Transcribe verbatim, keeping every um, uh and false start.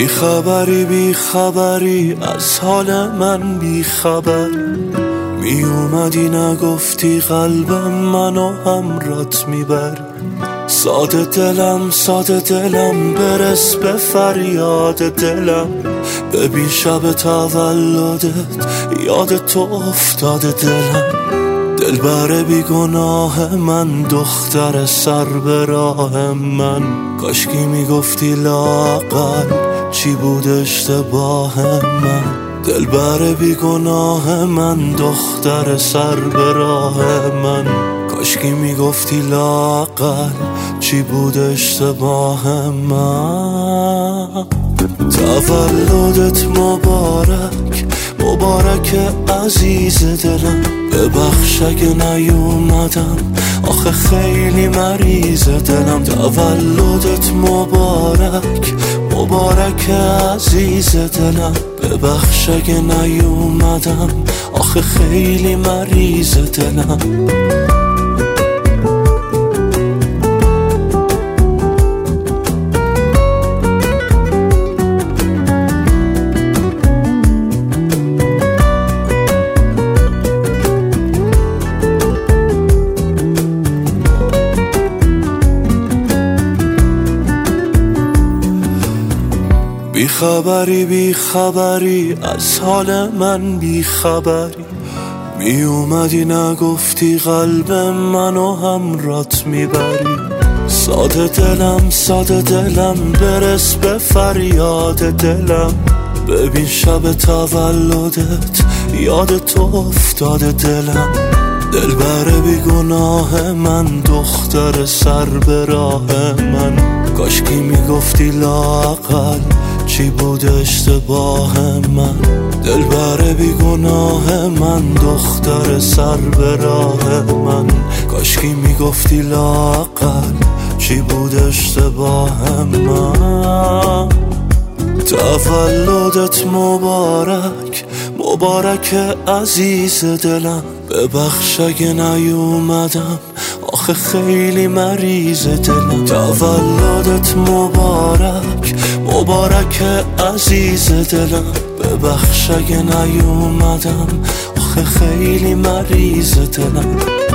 بی خبری بی خبری از حال من بی خبری، می اومدی نگفتی قلبم منو همرات میبری. ساده دلم ساده دلم برس به فریاد دلم، ببین شب تولدت یاد تو افتاده دلم. دلبر بی گناه من دختر سر به راه من، کاشکی میگفتی لااقل چی بود اشتباه من. دلبر بی گناه من دختر سر به راه من، کاشکی میگفتی لااقل چی بود اشتباه من. تولدت مبارک مبارک عزیز دلم، ببخش اگه نیومدم آخه خیلی مریض دلم. تولدت مبارک مبارک عزیز دلم، ببخش اگه نیومدم آخه خیلی مریض دلم. بی خبری بی خبری از حال من بی خبری، می اومدی نگفتی قلب منو همرات میبری. ساده دلم ساده دلم برس به فریاد دلم، ببین شب تولدت یاد تو افتاده دلم. دلبر بی گناه من دختر سر به راه من، کاشکی میگفتی لااقل چی بود اشتباه من. دلبر بی گناه من دختر سر به راه من، کاشکی میگفتی لااقل چی بود اشتباه من. تولدت مبارک مبارک عزیز دلم، ببخش اگه نیومدم آخه خیلی مریض دلم. تولدت مبارک مبارک عزیز دلم، ببخش اگه نیومدم آخه خیلی مریض دلم.